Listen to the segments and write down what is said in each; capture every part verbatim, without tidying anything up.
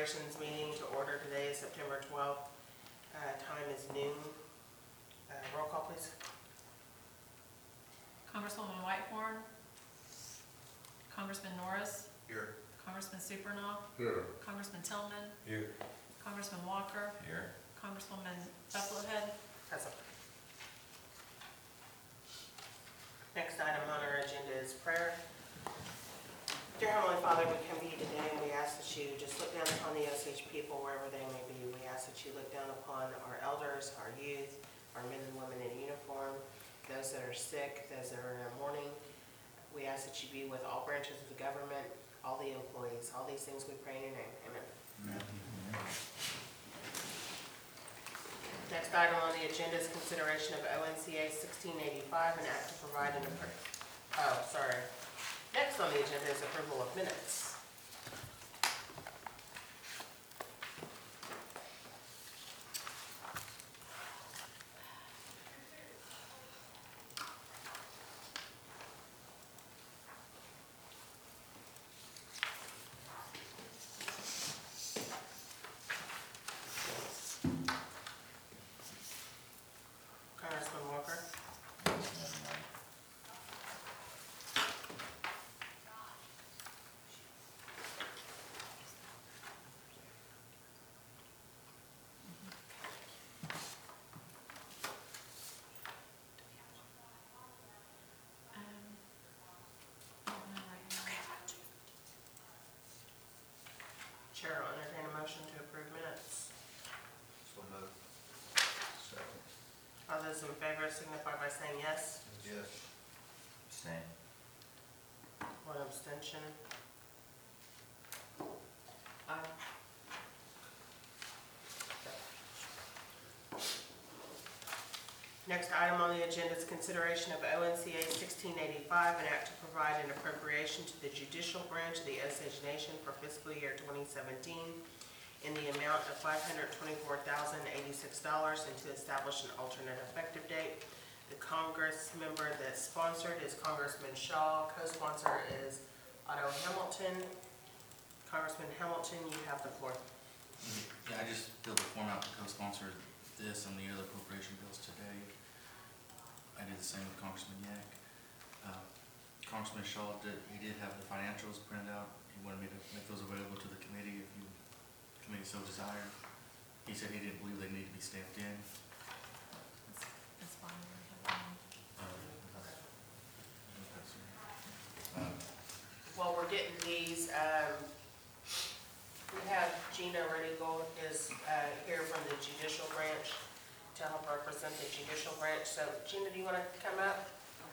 Considerations meeting to order. Today is September twelfth. Uh, time is noon. Uh, roll call, please. Congresswoman Whitehorn. Congressman Norris. Here. Congressman Supernaw. Here. Congressman Tillman. Here. Congressman Walker. Here. Congresswoman Buffalohead. Present. Next item on our agenda is prayer. Dear Heavenly Father, we come to you today and we ask that you just look down upon the Osage people wherever they may be. We ask that you look down upon our elders, our youth, our men and women in uniform, those that are sick, those that are in their mourning. We ask that you be with all branches of the government, all the employees, all these things we pray in your name. Amen. Amen. Next item on the agenda is consideration of O N C A sixteen eighty-five, an act to provide an appro, oh, sorry. Next on the agenda is approval of minutes. Congressman Walker. Um, I don't know right now. Chair will entertain a motion to approve minutes. So moved. Second. All those in favor signify by saying yes. Yes. Abstain. One abstention. Aye. Next item on the agenda is consideration of O N C A sixteen eighty-five, an act to provide an appropriation to the judicial branch of the Osage Nation for fiscal year twenty seventeen in the amount of five hundred twenty-four thousand eighty-six dollars and to establish an alternate effective date. The Congress member that sponsored is Congressman Shaw. Co-sponsor is Otto Hamilton. Congressman Hamilton, you have the floor. Yeah, I just filled the form out to co-sponsor this and the other appropriation bills today. I did the same with Congressman Yak. Uh, Congressman Shaw did, he did have the financials printed out. He wanted me to make those available to the committee if you, the committee so desired. He said he didn't believe they need to be stamped in. That's, that's fine. Um, Um, While we're getting these, um, we have Gina Renegal is uh, here from the judicial branch to help represent the judicial branch. So Gina, do you want to come up?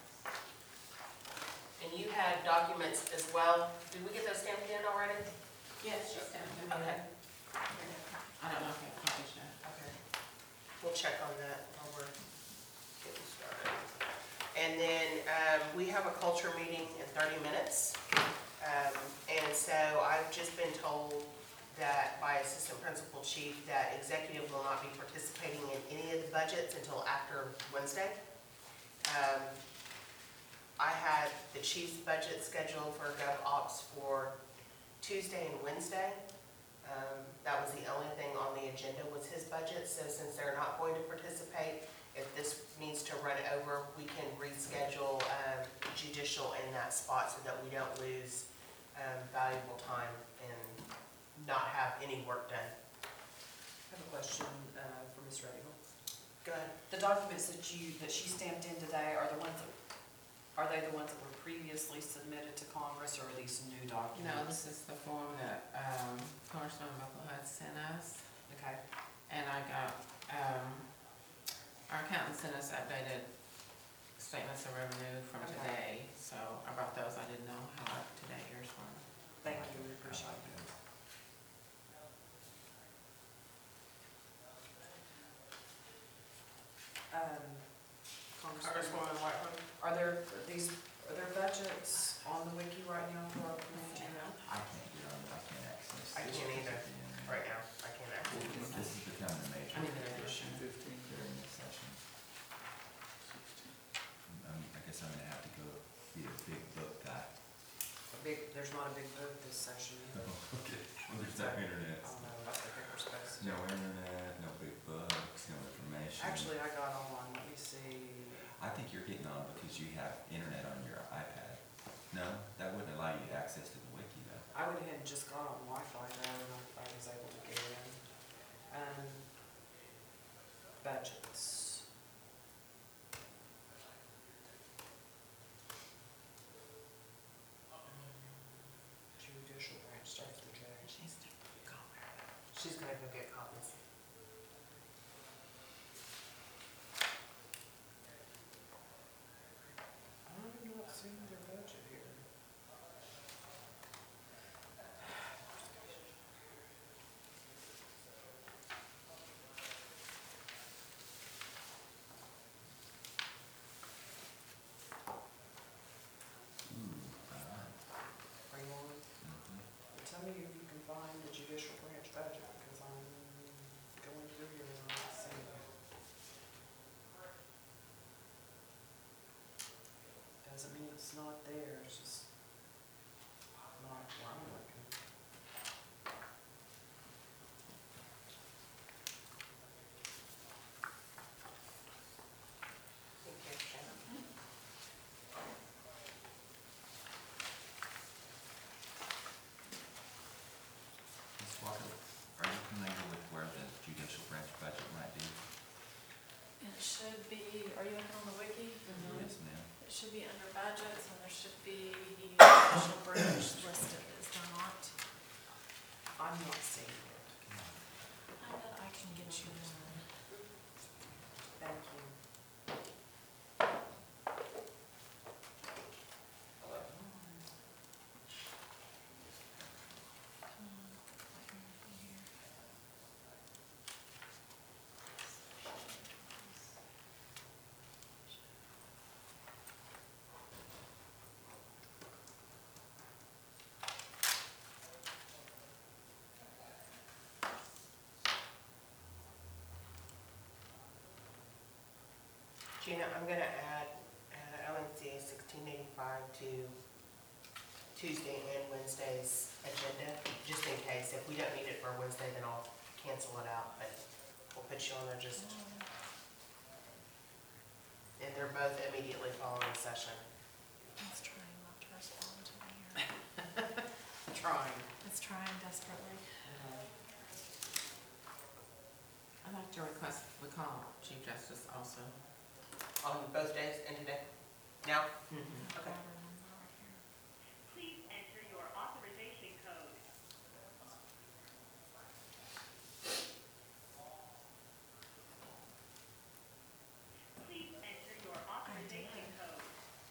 And you had documents as well. Did we get those stamped in already? Yes, she's down there. Okay. I don't know if I published that. Okay. We'll check on that while we're getting started. And then um, we have a culture meeting in thirty minutes. Um, and so I've just been told that by Assistant Principal Chief that executive will not be participating in any of the budgets until after Wednesday. Um, I had the chief's budget scheduled for GovOps for Tuesday and Wednesday. Um, that was the only thing on the agenda was his budget. So since they're not going to participate, if this needs to run over, we can reschedule um, judicial in that spot so that we don't lose um, valuable time and not have any work done. I have a question uh, for Miz Renegal. Go ahead. The documents that you, that she stamped in today, are the ones that, are they the ones that were previously submitted to Congress, or are these new documents? No, this is the form that um, Congressman Buffalohead sent us, Okay. and I got, um, our accountant sent us updated statements of revenue from Okay. today, so I brought those. I didn't know how up to date yours were. Thank you, we appreciate it. Um, Congressman, Congresswoman Whitehorn. are there, are these, are there budgets on the wiki right now for our community? I can't get on it, I can't access. I this. can't either. Right now, I can't actually. This is becoming a major I mean, the issue Fifteen. during this session. Um, I guess I'm gonna have to go be a big book guy. A big, There's not a big booth this session either. Okay. Well, there's no internet. I don't know, I think they were supposed to. No internet, no big books, no information. Actually, I got on, let me see. I think you're getting on because you have internet on your iPad. No, that wouldn't allow you access to the wiki though. I went ahead and just got on Wi-Fi though, and I I was able to get in. Um, budgets. Judicial branch starts with J. She's She's gonna go get copies. I'm not seeing their budget here. Ooh, alright. Are you on? Mhm. Tell me if you can find the judicial branch budget, because I'm going through here and I'm not seeing it. Doesn't mean it's not there, it's just not where I'm looking. Okay, Shannon. Miz Walker, are you familiar with where the judicial branch budget might be? It should be, are you looking on the wiki? Yes, ma'am. It should be under budgets, and there should be the official branch listed, is there not? I'm not seeing it. I bet I can get you one. Thank you. Come on, let me look in here. Gina, I'm gonna add, uh, L N C A sixteen eighty-five to Tuesday and Wednesday's agenda, just in case. If we don't need it for Wednesday, then I'll cancel it out, but we'll put you on there just, and they're both immediately following session. It's trying not to respond to me here. Trying. It's trying desperately. I'd like to request we call Chief Justice also. On both days and today? Now? Mm-hmm. Okay. Grab her number right here. Please enter your authorization code. Please enter your authorization code.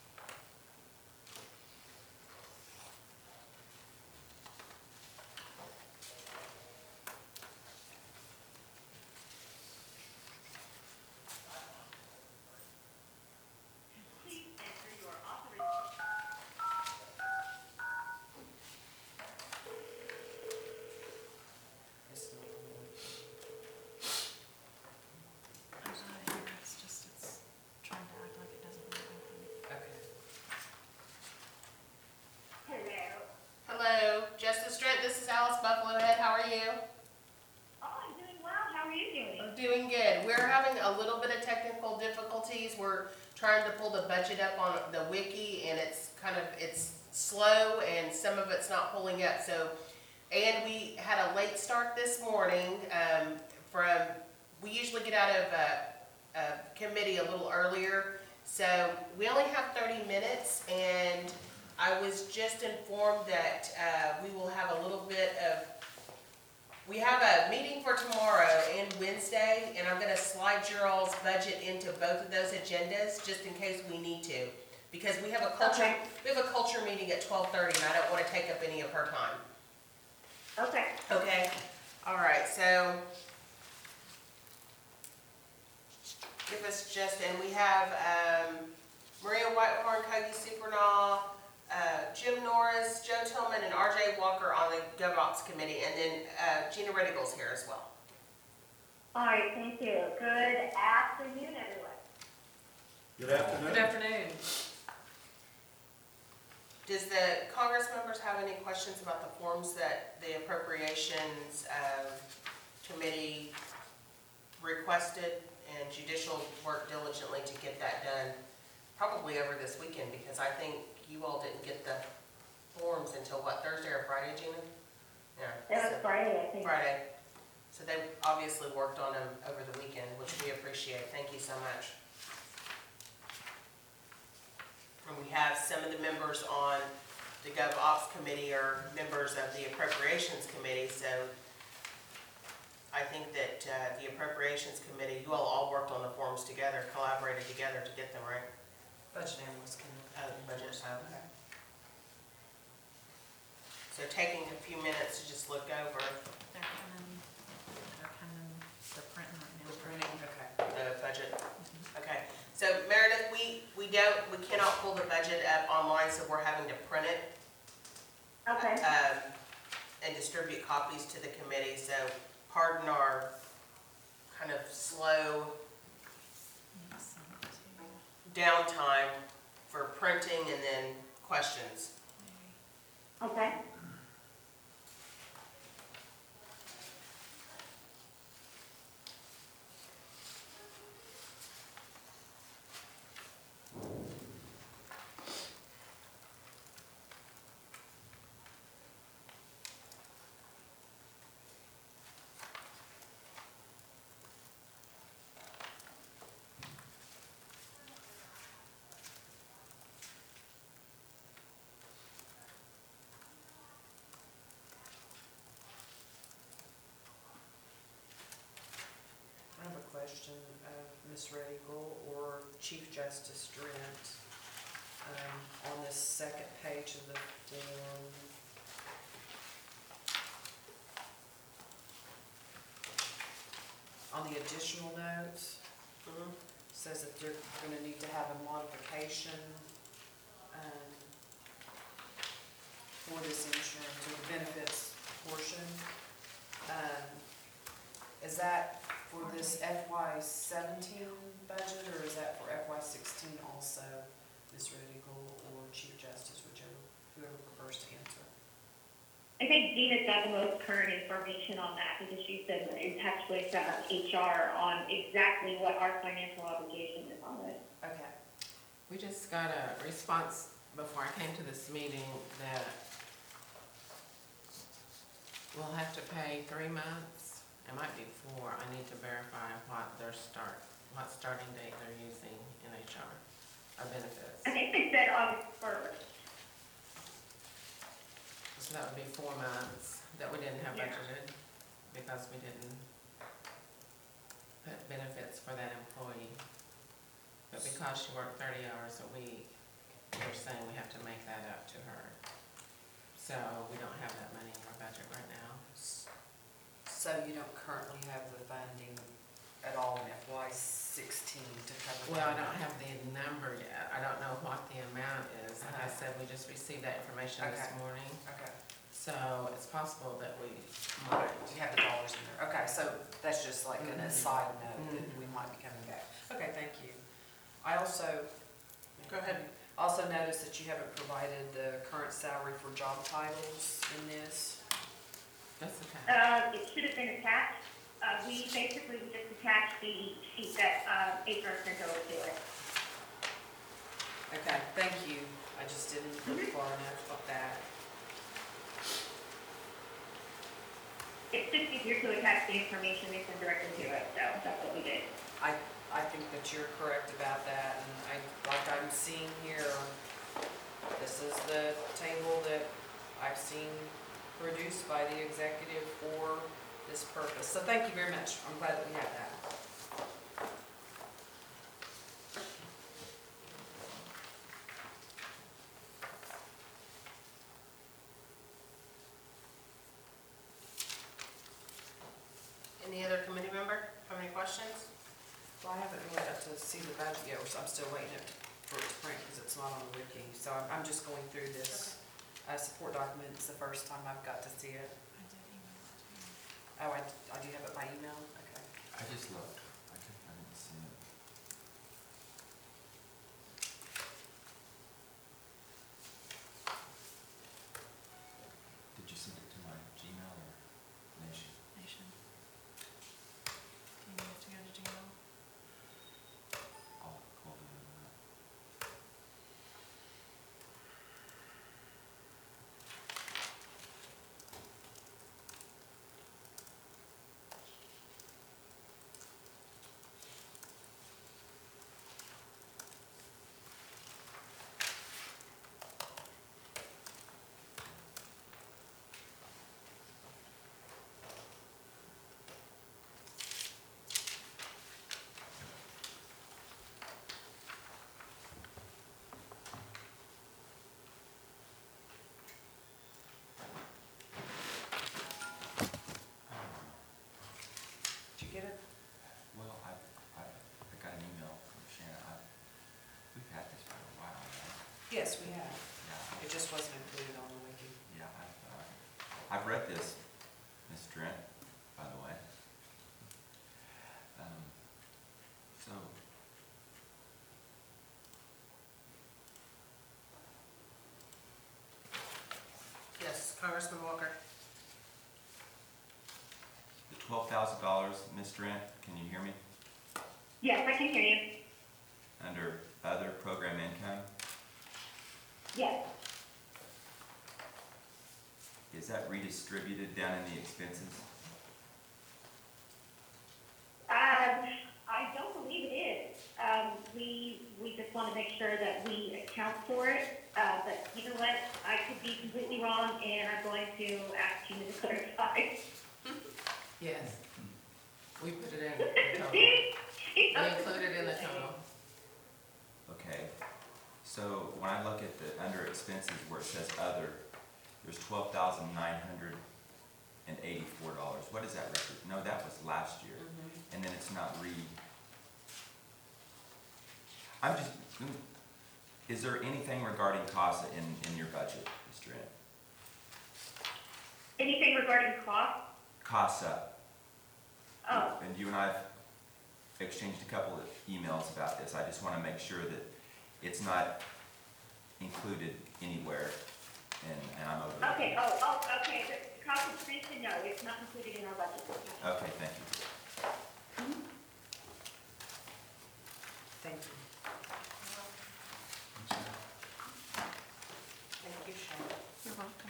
Please enter your authorization. It's not on the wiki. I'm not here, it's just, it's trying to act like it doesn't want to open. Okay. Hello. Hello, Justice Strett, this is Alice Buffalo Head, how are you? Oh, I'm doing well. How are you doing? I'm doing good. We're having a little bit of technical difficulties. We're trying to pull the budget up on the wiki, and it's kind of, it's slow, and some of it's not pulling up, so. And we had a late start this morning, um, from, we usually get out of a, a committee a little earlier, so we only have thirty minutes, and I was just informed that, uh, we will have a little bit of, we have a meeting for tomorrow and Wednesday, and I'm gonna slide your all's budget into both of those agendas, just in case we need to. Because we have a culture, Okay. we have a culture meeting at twelve thirty, and I don't wanna take up any of her time. Okay. Okay, all right, so give us just, and we have, um, Maria Whitehorn, Kogi Supernaw, uh, Jim Norris, Joe Tillman, and R J Walker on the GovOps committee, and then, uh, Gina Riddickle's here as well. All right, thank you. Good afternoon, everyone. Good afternoon. Good afternoon. Does the Congress members have any questions about the forms that the appropriations uh, committee requested, and judicial work diligently to get that done, probably over this weekend, because I think you all didn't get the forms until what, Thursday or Friday, Gina? Yeah. It was so- Friday, I think. Friday. So they obviously worked on them over the weekend, which we appreciate. Thank you so much. And we have some of the members on the Gov Ops Committee are members of the Appropriations Committee, so I think that uh, the Appropriations Committee, you all all worked on the forms together, collaborated together to get them, right? Budget analyst can. Uh, budget, okay. So taking a few minutes to just look over They're coming, they're coming, they're printing right now. The printing, okay. the budget. Okay, so Meredith, we, we don't, we cannot pull the budget up online, so we're having to print it. Okay. um, And distribute copies to the committee, so pardon our kind of slow Yes, send it to downtime for printing and then questions. Mary. Okay. I have a question of Miz Red Eagle or Chief Justice Drent. Um, on this second page of the form. On the additional notes, Mhm. says that they're gonna need to have a modification, um, for this insurance or the benefits portion. Um, is that for this F Y seventeen budget, or is that for F Y sixteen also, Miz Red Eagle or Chief Justice, whichever, whoever prefers to answer? I think Gina's got the most current information on that because she's been in touch with uh, H R on exactly what our financial obligation is on this. Okay, We just got a response before I came to this meeting that we'll have to pay three months. It might be four. I need to verify what their start, what starting date they're using in H R, our benefits. I think they said August first. So that would be four months that we didn't have Yeah. budgeted because we didn't put benefits for that employee. But because she worked thirty hours a week, we're saying we have to make that up to her. So we don't have that money in our budget right now. so you don't currently have the funding at all in F Y sixteen to cover that? Well, I don't have the number yet. I don't know what the amount is. Like I said, we just received that information this Okay. morning. Okay, So it's possible that we might. you have the dollars in there, okay, so that's just like an Mhm. aside note that Mhm. we might be coming back. Okay, thank you. I also. Go ahead. Also noticed that you haven't provided the current salary for job titles in this. That's okay. Uh, it should have been attached. Uh, we basically we just attached the sheet that, uh, H R sent over to it. Okay, thank you, I just didn't look far enough at that. It's just easier to attach the information they send directly to it, so that's what we did. I, I think that you're correct about that, and I, like I'm seeing here, this is the table that I've seen produced by the executive for this purpose. So thank you very much, I'm glad that we have that. Any other committee member have any questions? Well, I haven't really got to see the budget yet, so I'm still waiting it for it to print because it's not on the wiki. So I'm, I'm just going through this uh, support document. It's the first time I've got to see it. I did email it to you. Oh, I, I do have it by email? Okay. I just looked, I couldn't, I didn't see it. Yes, we have. Yeah, It just wasn't included on the wiki. yeah, I've, uh, I've read this, Miss Trent, by the way. Um, So, Yes, Congressman Walker. the twelve thousand dollars, Miss Trent, can you hear me? Yes, I can hear you. Under other program income, Yes. is that redistributed down in the expenses? Um, I don't believe it is. Um, we, we just want to make sure that we account for it. Uh, but you know what? I could be completely wrong, and I'm going to ask Gina to clarify. Yes. We put it in the total. We included in the total. Okay, so when I look at the, under expenses where it says other, there's twelve thousand nine hundred and eighty-four dollars. What does that represent? No, that was last year, Mhm. and then it's not re. I'm just, is there anything regarding CASA in, in your budget, Mister Ed? Anything regarding cost? CASA, Oh, and you and I have exchanged a couple of emails about this. I just want to make sure that it's not included anywhere, and, and I'm over. okay, oh, oh, okay, the cost of extension, no, it's not included in our budget. Okay, thank you. Thank you. Thank you, Shannon. You're welcome.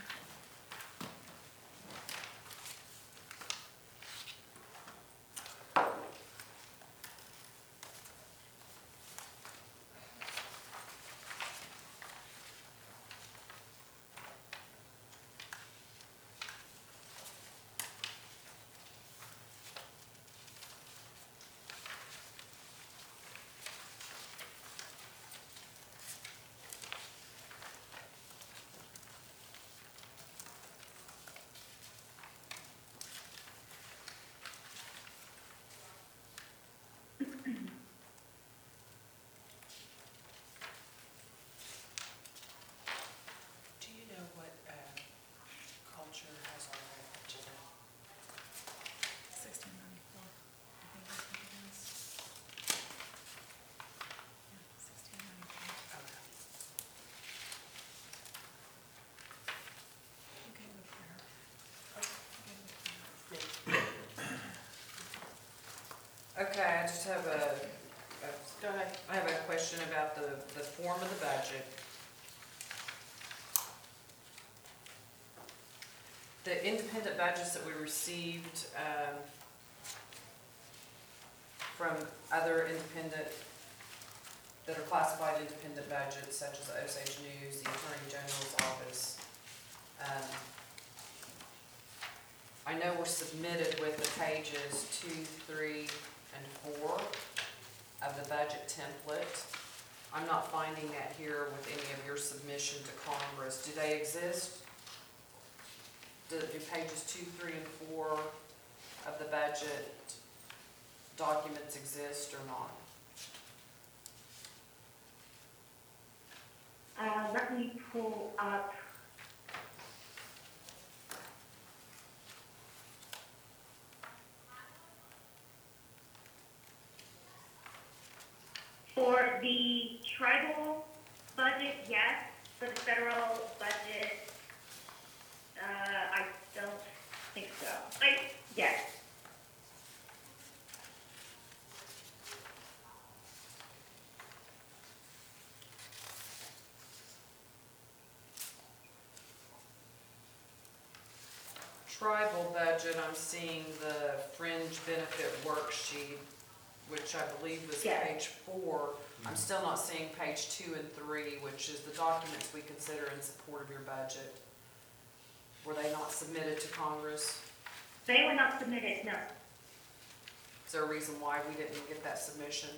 Do you know what, uh, culture has on their agenda? Sixteen ninety-four, I think that's what it is. Yeah, sixteen ninety-four. Okay. Okay, with prayer. Okay, with prayer. Me. Okay, I just have a, a Go ahead. I have a question about the, the form of the budget. The independent budgets that we received, um, from other independent, that are classified independent budgets, such as the Osage News, the Attorney General's Office. Um, I know we're submitted with the pages two, three, and four of the budget template. I'm not finding that here with any of your submission to Congress. Do they exist? Do, do pages two, three, and four of the budget documents exist or not? Uh, let me pull up. For the tribal budget, yes. For the federal budget, uh, I don't think so. I, yes. Tribal budget, I'm seeing the fringe benefit worksheet, which I believe was Yeah. page four. I'm still not seeing page two and three, which is the documents we consider in support of your budget. Were they not submitted to Congress? They were not submitted, no. Is there a reason why we didn't get that submission?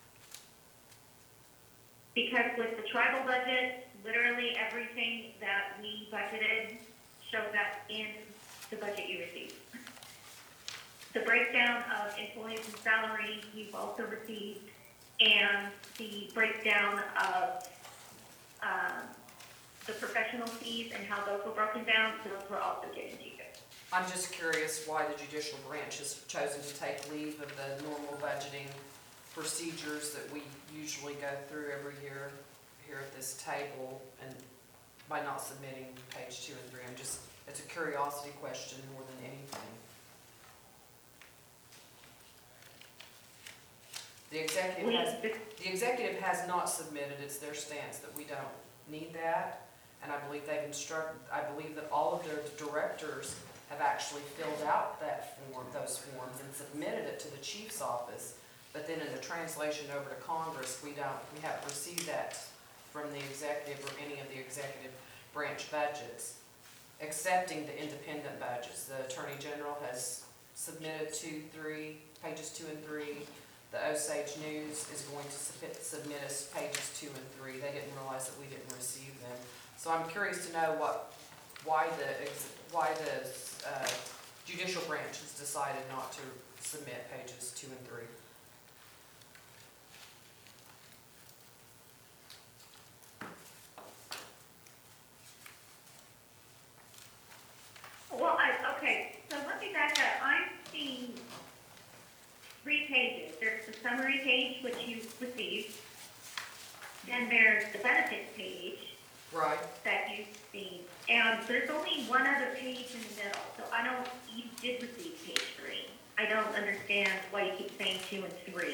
Because with the tribal budget, literally everything that we budgeted shows up in the budget you received. The breakdown of employees and salary you've also received, and the breakdown of um, the professional fees and how those were broken down, those were also given to you. I'm just curious why the judicial branch has chosen to take leave of the normal budgeting procedures that we usually go through every year here at this table, and by not submitting page two and three. I'm just, it's a curiosity question more than anything. The executive We, has, the executive has not submitted, it's their stance that we don't need that. And I believe they've instructed, I believe that all of their directors have actually filled out that form, those forms, and submitted it to the chief's office. But then in the translation over to Congress, we don't, we haven't received that from the executive or any of the executive branch budgets, excepting the independent budgets. The Attorney General has submitted two, three, pages two and three. The Osage News is going to submit, submit us pages two and three. They didn't realize that we didn't receive them. So I'm curious to know what, why the, why the uh, judicial branch has decided not to submit pages two and three. well, I, okay, so let me back up. I'm seeing three pages. There's the summary page, which you received. Then there's the benefits page Right. that you've seen. And there's only one other page in the middle. So I don't, you did receive page three. I don't understand why you keep saying two and three.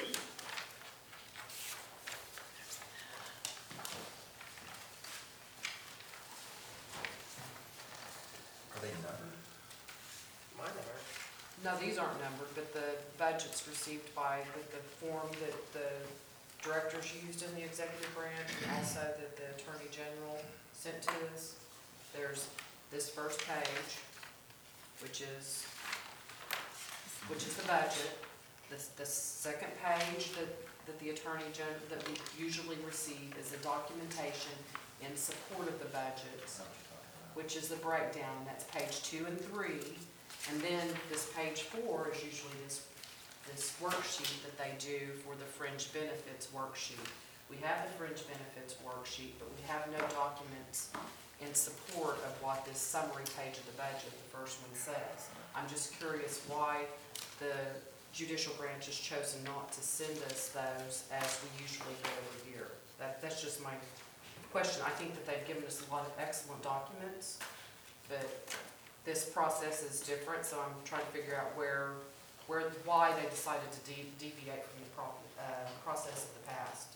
Are they numbered? Mine never. No, these aren't numbered, but the budgets received by, with the form that the directors used in the executive branch, and also that the Attorney General sent to us. There's this first page, which is, which is the budget. The, the second page that, that the Attorney General, that we usually receive is the documentation in support of the budgets, which is the breakdown, and that's page two and three. And then this page four is usually this, this worksheet that they do for the fringe benefits worksheet. We have the fringe benefits worksheet, but we have no documents in support of what this summary page of the budget, the first one, says. I'm just curious why the judicial branch has chosen not to send us those as we usually do every year. That, that's just my question. I think that they've given us a lot of excellent documents, but this process is different, so I'm trying to figure out where, where, why they decided to de deviate from the pro uh, process of the past.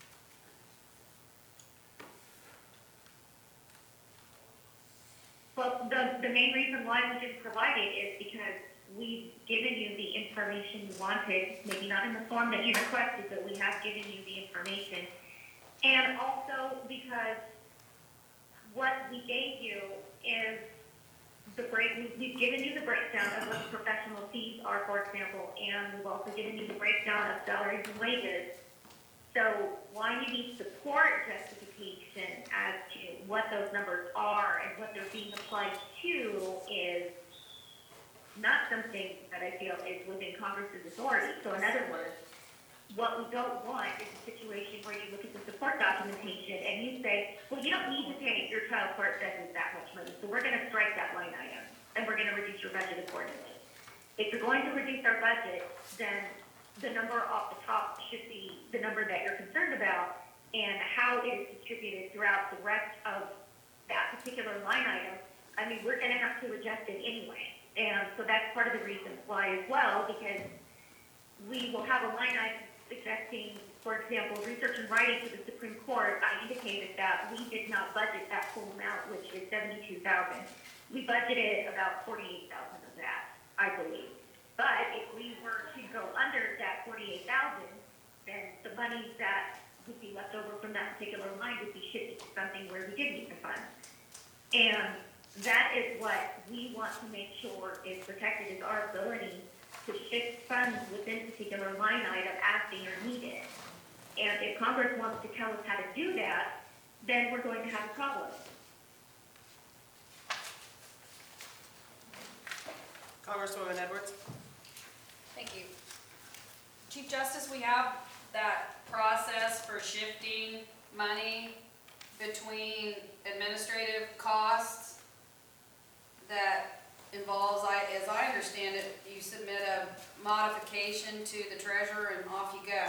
Well, the, the main reason why we didn't provide it is because we've given you the information you wanted, maybe not in the form that you requested, but we have given you the information. And also because what we gave you is the break, we've given you the breakdown of what the professional fees are, for example, and we've also given you the breakdown of salaries and wages. So why you need support justification as to what those numbers are and what they're being applied to is not something that I feel is within Congress's authority. So in other words, what we don't want is a situation where you look at the support documentation and you say, well, you don't need to pay your child support expenses that much money, so we're going to strike that line item and we're going to reduce your budget accordingly. If you're going to reduce our budget, then the number off the top should be the number that you're concerned about, and how it is distributed throughout the rest of that particular line item. I mean, we're going to have to adjust it anyway. And so that's part of the reason why as well, because we will have a line item suggesting, for example, research and writing to the Supreme Court. I indicated that we did not budget that full amount, which is seventy-two thousand dollars. We budgeted about forty-eight thousand dollars of that, I believe. But if we were to go under that forty-eight thousand dollars, then the money that would be left over from that particular line would be shifted to something where we did need the funds. And that is what we want to make sure is protected, is our ability to shift funds within a particular line item as they are needed. And if Congress wants to tell us how to do that, then we're going to have a problem. Congresswoman Edwards? Thank you. Chief Justice, we have that process for shifting money between administrative costs that involves, I, as I understand it, you submit a modification to the treasurer and off you go.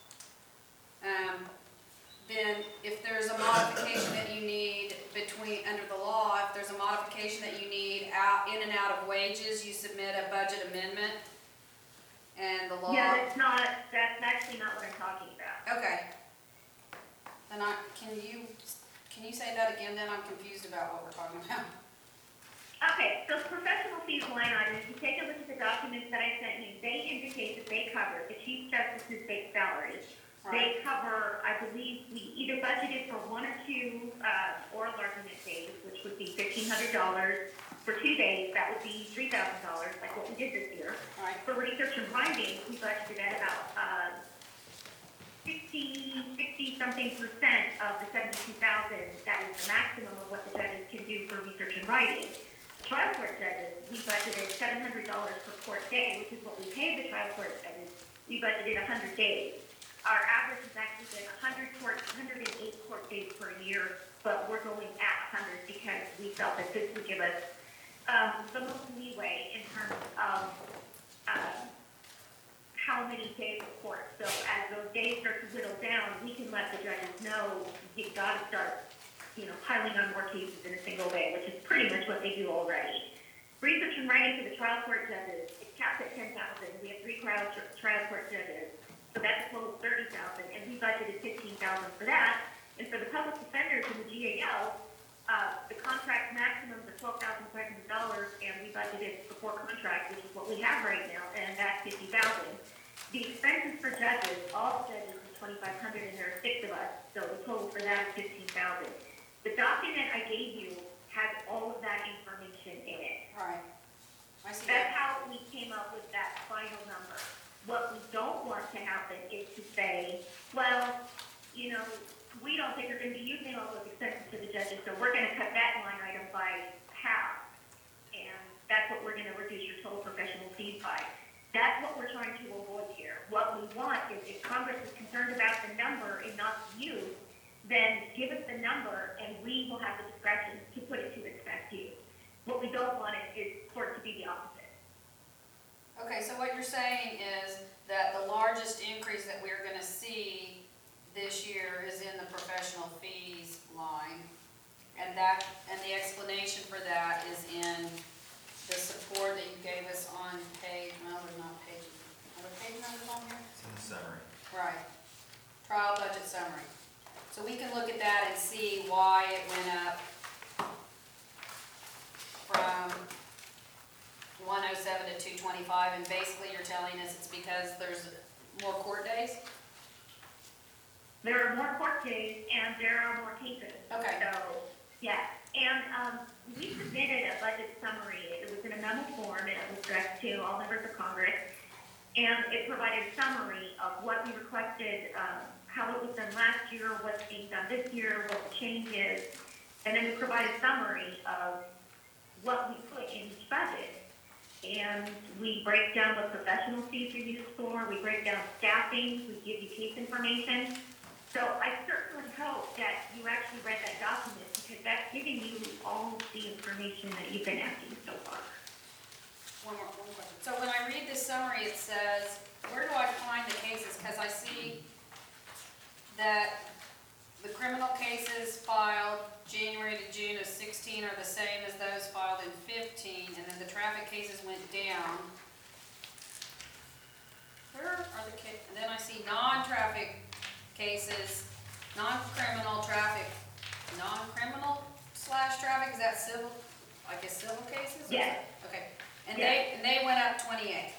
Um, then if there's a modification that you need between, under the law, if there's a modification that you need out, in and out of wages, you submit a budget amendment. And the law. Yeah, that's not, that's actually not what I'm talking about. Okay. Then I, can you, can you say that again, then I'm confused about what we're talking about. Okay, so professional fees line item, if you take a look at the documents that I sent you, they indicate that they cover the chief justice's base salary. They cover, I believe, we either budgeted for one or two, uh, oral argument days, which would be fifteen hundred dollars. For two days, that would be three thousand dollars, like what we did this year. Right. For research and writing, we budgeted at about, uh, sixty, sixty-something percent of the seventy-two thousand. That is the maximum of what the judges can do for research and writing. Trial court judges, we budgeted seven hundred dollars per court day, which is what we paid the trial court judges. We budgeted one hundred days. Our average has actually been one hundred court, one hundred eight court days per year, but we're going at one hundred because we felt that this would give us um, the most leeway in terms of um, how many days of court. So as those days start to whittle down, we can let the judges know you've got to start, you know, piling on more cases in a single day, which is pretty much what they do already. Research and writing for the trial court judges, it's capped at ten thousand. We have three trial, trial court judges. So that's a total of thirty thousand, and we budgeted fifteen thousand for that. And for the public defenders in the G A L, uh, the contract maximum is twelve thousand five hundred dollars, and we budgeted for four contracts, which is what we have right now, and that's fifty thousand. The expenses for judges, all the judges is twenty-five hundred, and there are six of us, so the total for that is fifteen thousand. The document I gave you has all of that information in it. Right. I see That's that. how we came up with that final number. What we don't want to happen is to say, well, you know, we don't think they're going to be using all those expenses to the judges, so we're going to cut that line item by half. And that's what we're going to reduce your total professional fees by. That's what we're trying to avoid here. What we want is if Congress is concerned about the number and not the use, then give us the number and we will have the discretion to put it to its best use. What we don't want is, is for it to be the opposite. Okay, so what you're saying is that the largest increase that we're gonna see this year is in the professional fees line. And that, and the explanation for that is in the support that you gave us on page, well, there's not pages, are there page numbers on here? It's in the summary. Right, trial budget summary. So we can look at that and see why it went up from one oh seven to two twenty-five, and basically you're telling us it's because there's more court days? There are more court days and there are more cases. Okay. So, yeah. And um, we submitted a budget summary. It was in a memo form and it was addressed to all members of Congress. And it provided a summary of what we requested, um, how it was done last year, what's being done this year, what the change is. And then we provided a summary of what we put in each budget. And we break down what professional fees are used for, we break down staffing, we give you case information. So I certainly hope that you actually read that document because that's giving you all the information that you've been asking so far. One more, one more question. So when I read this summary, it says, where do I find the cases? Because I see that the criminal cases filed January to June of sixteen are the same as those filed in fifteen, and then the traffic cases went down. Where are the ca, and then I see non-traffic cases, non-criminal traffic, non-criminal slash traffic, is that civil, I guess civil cases? Yes. Okay, and Yes. they, and they went up twenty-eight.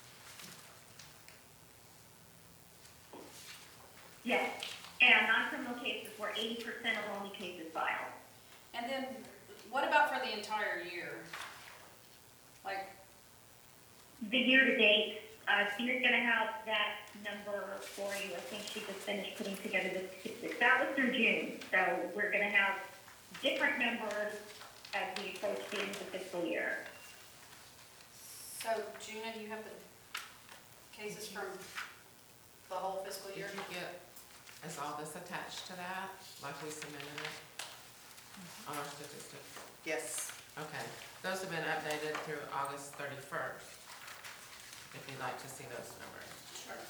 Yes. And non-criminal cases were eighty percent of only cases filed. And then, what about for the entire year? Like, The year-to-date, uh, Tina's gonna have that number for you. I think she just finished putting together the statistics. That was through June, so we're gonna have different numbers as we approach the end of the fiscal year. so Gina, do you have the cases from the whole fiscal year? Did you get Is all this attached to that, like we submitted it? On our statistics? Yes. Okay, those have been updated through August thirty-first, if you'd like to see those numbers. Sure.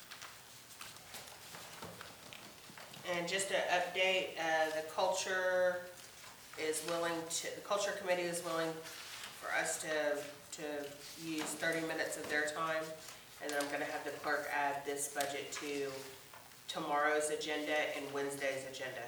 And just to update, uh, the culture is willing to, the culture committee is willing for us to, to use thirty minutes of their time. And then I'm gonna have the clerk add this budget to tomorrow's agenda and Wednesday's agenda.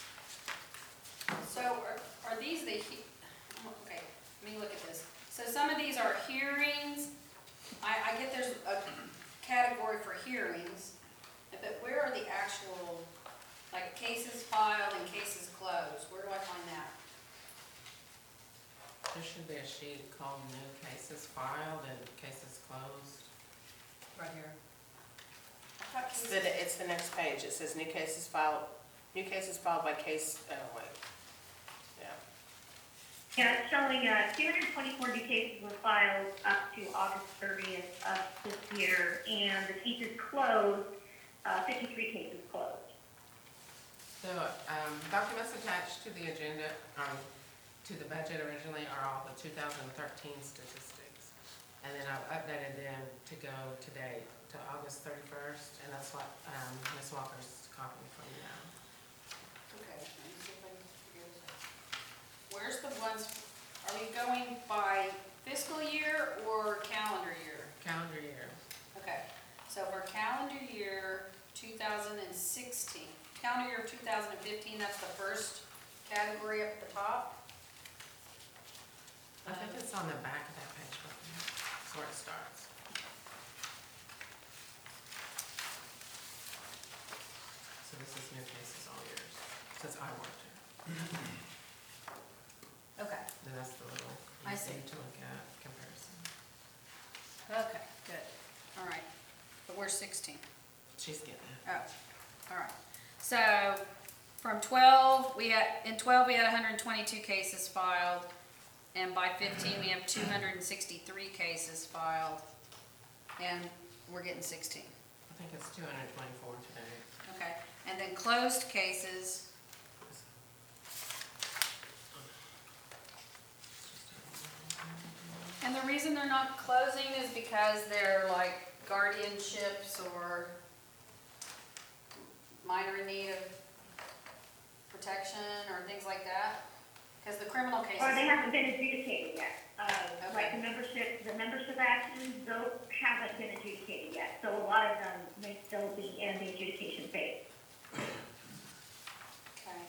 So are, are these the, he- okay, let me look at this. So some of these are hearings. I, I get there's a category for hearings, but where are the actual, like cases filed and cases closed? Where do I find that? There should be a sheet called new cases filed and cases closed. Right here. I thought It's cases- the, it's the next page. It says new cases filed, new cases filed by case, oh, wait. Yeah. Yeah, it's showing, uh, two hundred twenty-four new cases were filed up to August thirtieth of this year, and the cases closed, uh, fifty-three cases closed. So, um, documents attached to the agenda, um, to the budget originally are all the two thousand thirteen statistics. And then I've updated them to go today to August thirty-first, and that's what, um, Miz Walker's copying from you now. Okay, let me see if I can figure this out. Where's the ones, are we going by fiscal year or calendar year? Calendar year. Okay, so for calendar year two thousand sixteen, calendar year two thousand fifteen, that's the first category up at the top. I think it's on the back of that page, but that's where it starts. So this is new cases all years, since I worked here. Okay. Then that's the little, I you see. see to look at comparison. Okay, good. All right, but we're sixteen. She's getting it. Oh, all right. So from twelve, we had, in twelve, we had one hundred twenty-two cases filed. And by fifteen, we have two hundred sixty-three cases filed. And we're getting sixteen. I think it's two hundred twenty-four today. Okay, and then closed cases, and the reason they're not closing is because they're like guardianships or minor in need of protection or things like that? Because the criminal cases. Or they haven't been adjudicated yet. Uh, Okay. like the membership, the membership actions, those haven't been adjudicated yet. So a lot of them may still be in the adjudication phase. Okay.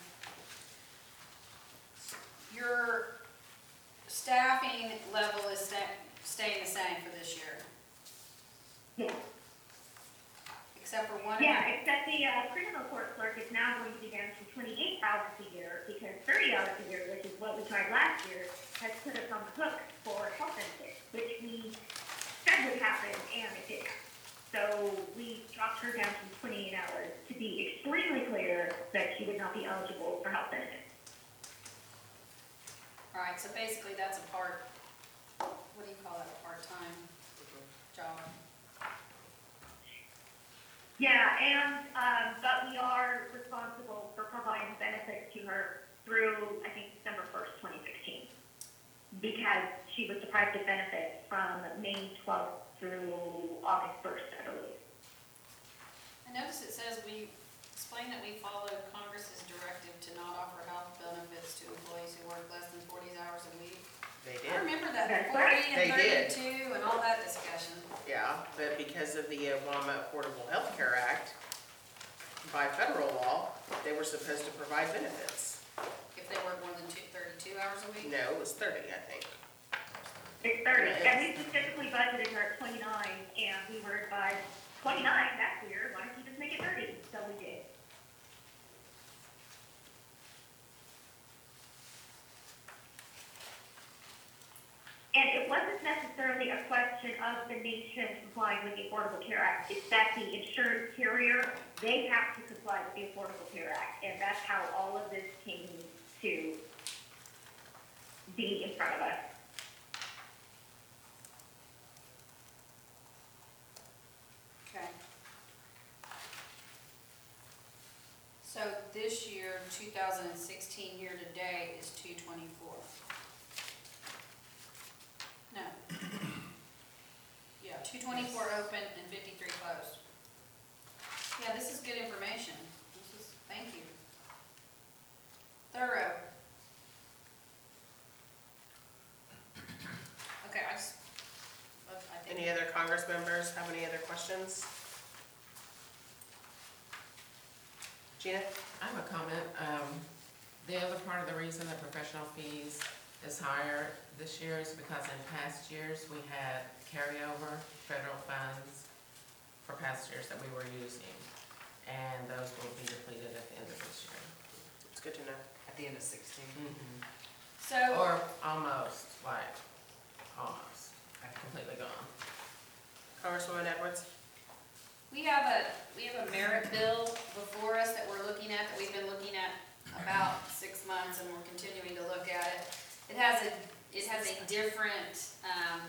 Your staffing level is sta- staying the same for this year, Yeah. except for one. Yeah, except the uh, criminal court clerk is now going to be down to twenty-eight hours a year, because thirty hours a year, which is what we tried last year, has put us on the hook for health benefits, which we said would happen, and it did. So we dropped her down to twenty-eight hours to be extremely clear that she would not be eligible for health benefits. All right, so basically that's a part, what do you call that, a part-time job? Yeah, and, um, but we are responsible for providing benefits to her through, I think, December first, twenty sixteen. Because she was deprived of benefits from May twelfth through August first, I believe. I notice it says we, explain that we followed Congress's directive to not offer health benefits to employees who work less than forty hours a week. They I did, remember that, That's forty right. They and did. thirty-two and all that discussion. yeah, but because of the Obama Affordable Health Care Act, by federal law, they were supposed to provide benefits. If they work more than two, thirty-two hours a week? No, it was thirty, I think. It's thirty, and we specifically budgeted her at twenty-nine, and we were advised, twenty-nine, that's weird, why don't you just make it thirty? So we did. And it wasn't necessarily a question of the nation complying with the Affordable Care Act. It's that the insurance carrier, they have to comply with the Affordable Care Act. And that's how all of this came to be in front of us. Okay. this year, two thousand sixteen year to date is two twenty-four. No. Yeah, two twenty-four open and fifty-three closed. Yeah, this is good information. This is, thank you. Thorough. Okay, I just, I think. Any other Congress members have any other questions? Gina? I have a comment. Um, the other part of the reason that professional fees is higher this year is because in past years, we had carryover federal funds for past years that we were using. And those will be depleted at the end of this year. It's good to know. At the end of sixteen. So, Or almost, like, almost, completely gone. Congresswoman Edwards? we have a, we have a merit bill before us that we're looking at, that we've been looking at about six months, and we're continuing to look at it. It has a, it has a different, um,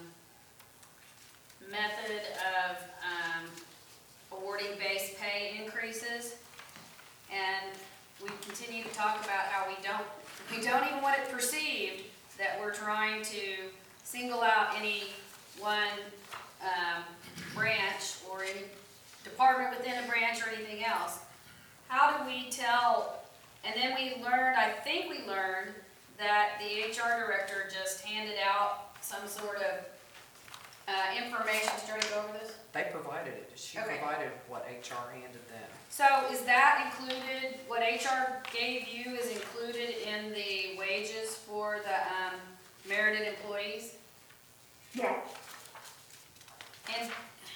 method of, um, awarding base pay increases. And we continue to talk about how we don't, we don't even want it perceived that we're trying to single out any one, um, branch or any department within a branch or anything else. How do we tell, and then we learned, I think we learned, that the H R director just handed out some sort of, uh, information, starting to go over this? They provided it, she Okay. provided what H R handed them. So is that included, what H R gave you is included in the wages for the, um, merited employees? Yes. And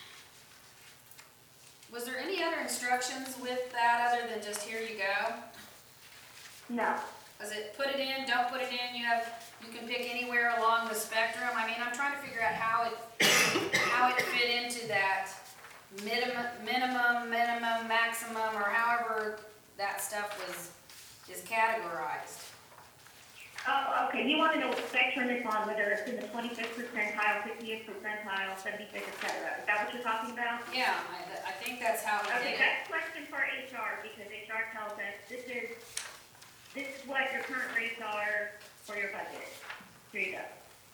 was there any other instructions with that other than just here you go? No. Was it put it in, don't put it in, you have, you can pick anywhere along the spectrum? I mean, I'm trying to figure out how it, how it fit into that minimum, minimum, minimum, maximum, or however that stuff was, is categorized. Oh, okay, you want to know what spectrum it's on, whether it's in the twenty-fifth percentile, fiftieth percentile, seventy-fifth, et cetera. Is that what you're talking about? Yeah, I, I think that's how we Okay, did it. that's a question for H R, because H R tells us this is, this is what your current rates are for your budget. Here you go.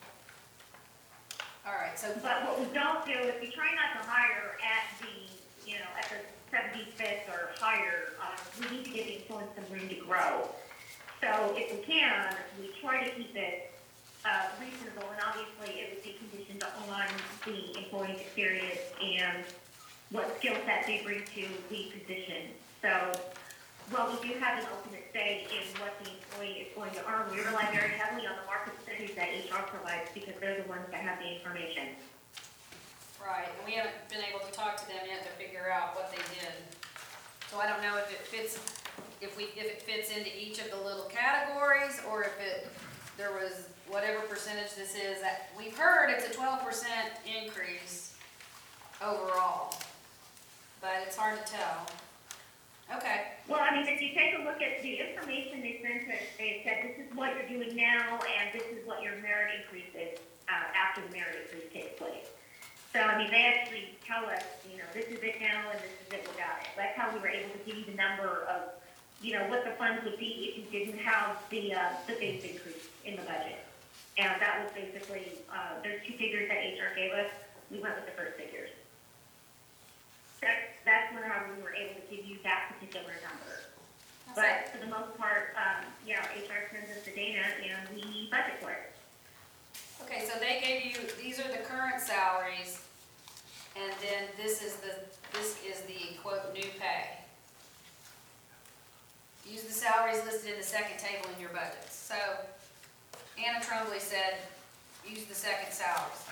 All right, so, But what we don't do is we try not to hire at the, you know, at the seventy-fifth or higher. Um, we need to give the employees some room to grow. So if we can, we try to keep it uh, reasonable, and obviously it would be conditioned on the employee's experience and what skill set they bring to the position. So while we do have an ultimate say in what the employee is going to earn, we rely very heavily on the market studies that H R provides, because they're the ones that have the information. right, and we haven't been able to talk to them yet to figure out what they did. So I don't know if it fits, if we, if it fits into each of the little categories, or if it, there was whatever percentage this is, that, we've heard it's a twelve percent increase overall, but it's hard to tell. Okay, Well, I mean, if you take a look at the information they sent us, they said this is what you're doing now, and this is what your merit increase is uh, after the merit increase takes place. So, I mean, they actually tell us, you know, this is it now, and this is it without it. That's how we were able to give you the number of, you know, what the funds would be if you didn't have the, uh, the base increase in the budget. And that was basically, uh, there's two figures that H R gave us. We went with the first figures. That's, that's when uh, we were able to give you that particular number. that's it. But for the most part, um, yeah, H R sends us the data and we budget for it. Okay, so they gave you, these are the current salaries, and then this is the, this is the quote, new pay. Use the salaries listed in the second table in your budgets. So Anna Trumbley said, use the second salaries.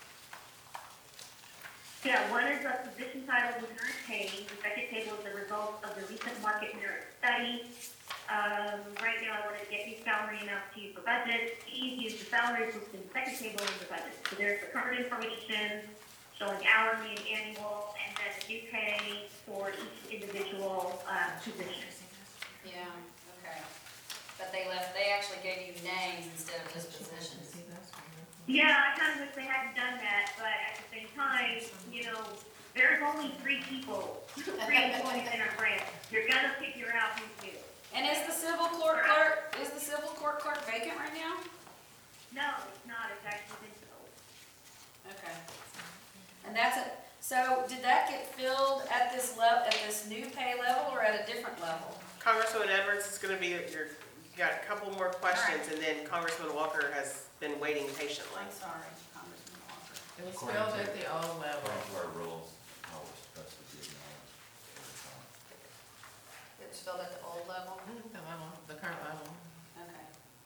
Yeah, one is a position title with current pay. The second table is the result of the recent market merit study. Um, right now, I want to get these salary amounts to you for budget. Please use the salaries listed in the second table in the budget. So there's the current information showing hourly and annual, and then the new pay for each individual uh, position. Yeah, okay. But they left, they actually gave you names instead of just positions. Yeah, I kind of wish they hadn't done that, but at the same time, you know, there's only three people, three employees in our branch. You're gonna figure out who's who. And is the civil court clerk, is the civil court clerk vacant right now? No, it's not, it's actually been filled. Okay. And that's it, so did that get filled at this level, at this new pay level or at a different level? Congresswoman Edwards is gonna be your, you got a couple more questions, and then Congressman Walker has been waiting patiently. I'm sorry, Congressman Walker. It was filled at the old level. According to our rules, how we're supposed to be acknowledged every time. It's filled at the old level? Mhm, The level, the current level. Okay.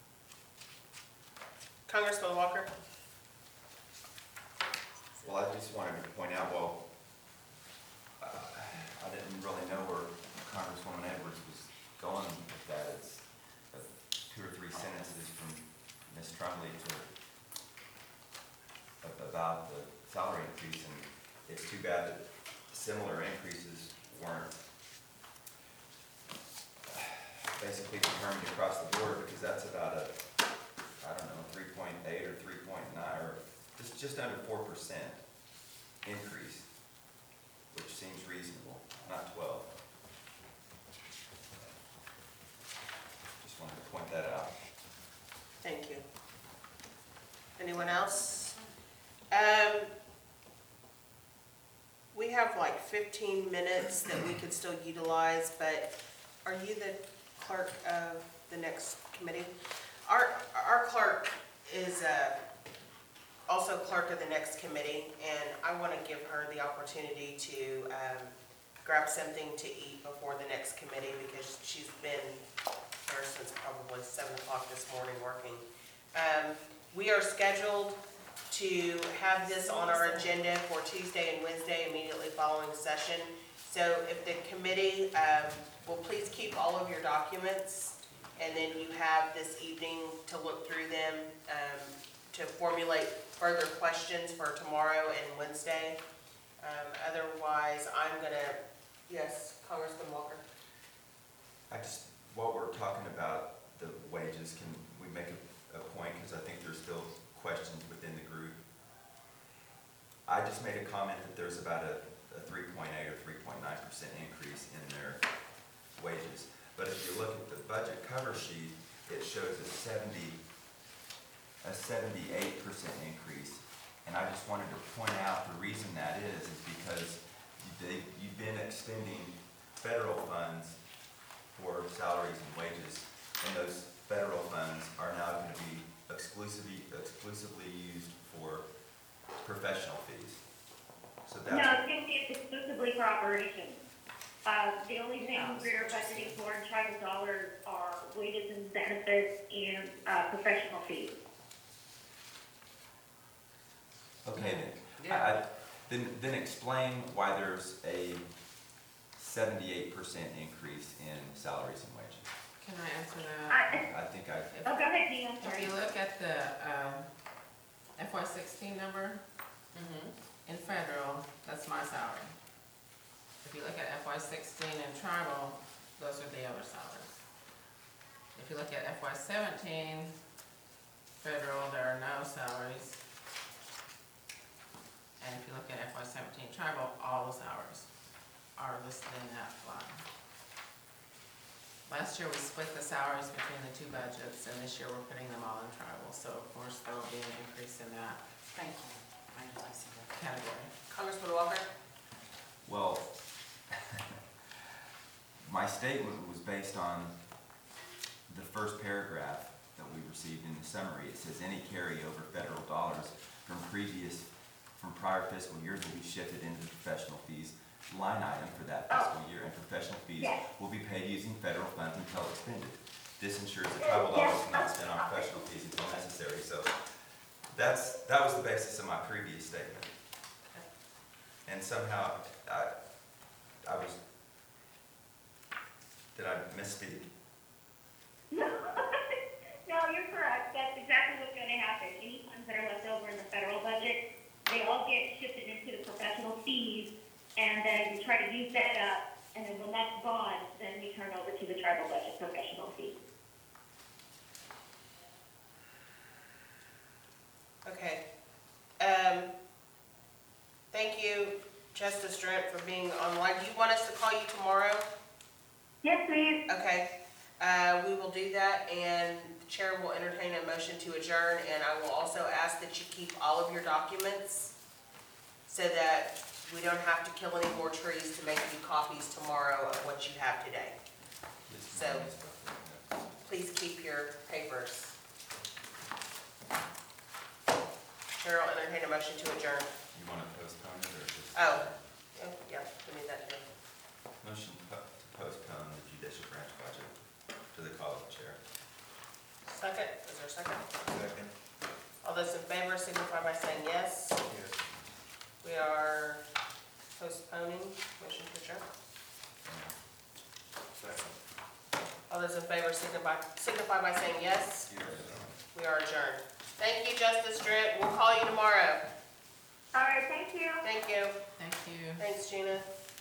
Congressman Walker? Well, I just wanted to point out, well, uh, I didn't really know where Congresswoman Edwards was going with that. It's uh, two or three sentences from Miz Trumley to, about the salary increase, and it's too bad that similar increases weren't basically determined across the board, because that's about a, I don't know, three point eight or three point nine, or just, just under four percent increase, which seems reasonable, not twelve. Just wanted to point that out. Thank you. Anyone else? Um, we have like fifteen minutes that we could still utilize, but are you the clerk of the next committee? Our, our clerk is, uh, also clerk of the next committee, and I want to give her the opportunity to um, grab something to eat before the next committee, because she's been there since probably seven o'clock this morning working. Um, we are scheduled to have this on our agenda for Tuesday and Wednesday immediately following session. So if the committee um, will please keep all of your documents, and then you have this evening to look through them um, to formulate further questions for tomorrow and Wednesday. Um, otherwise, I'm gonna, yes, Congressman Walker. I just, while we're talking about the wages, can we make a, a point, because I think there's still questions within the group. I just made a comment that there's about a, a three point eight or three point nine percent increase in their wages. But if you look at the budget cover sheet, it shows a seventy, a seventy-eight percent increase. And I just wanted to point out the reason that is, is because they, you've been extending federal funds for salaries and wages, and those federal funds are now going to be exclusively, exclusively used for professional fees. So that's. No, it's gonna be exclusively for operations. Uh, the only thing we're budgeting for in tribal dollars are wages and benefits and, uh, professional fees. Okay, then, I, I- then, then explain why there's a seventy-eight percent increase in salaries and wages. Can I answer that? I, I think I, oh, go ahead, Dean, I'm If sorry. you look at the, um, F Y sixteen number, in federal, that's my salary. If you look at F Y sixteen in tribal, those are the other salaries. If you look at F Y seventeen, federal, there are no salaries. And if you look at F Y seventeen tribal, all the salaries are listed in that line. Last year, we split the salaries between the two budgets, and this year, we're putting them all in tribal, so of course, there will be an increase in that Thank you. I know, I see that. category. Congressman Walker? well, my statement was based on the first paragraph that we received in the summary. It says any carryover federal dollars from previous, from prior fiscal years will be shifted into the professional fees line item for that fiscal year, and professional fees Yes. will be paid using federal funds until expended. This ensures that tribal dollars cannot spend on professional fees until necessary. So that's, that was the basis of my previous statement. And somehow, I, I was, did I misspeak? No, no, you're correct. That's exactly what's gonna happen. Any funds that are left over in the federal budget, they all get shifted into the professional fees, and then we try to use that up, and then when that's gone, then we turn over to the tribal budget professional fees. Okay. Um, thank you, Justice Drent, for being online. Do you want us to call you tomorrow? Yes, please. Okay. Uh, we will do that, and the chair will entertain a motion to adjourn, and I will also ask that you keep all of your documents so that we don't have to kill any more trees to make you copies tomorrow of what you have today. So, please keep your papers. Chair will entertain a motion to adjourn. You wanna postpone it or just? Oh, oh, yeah, give me that too. Motion to po- to postpone the judicial branch budget to the call of the chair. Second, is there a second? Second. All those in favor signify by saying yes. Yes. We are postponing, motion to adjourn. Second. All those in favor signify, signify by saying yes. Yes. We are adjourned. Thank you, Justice Dritt. We'll call you tomorrow. All right, thank you. Thank you. Thank you. Thanks, Gina.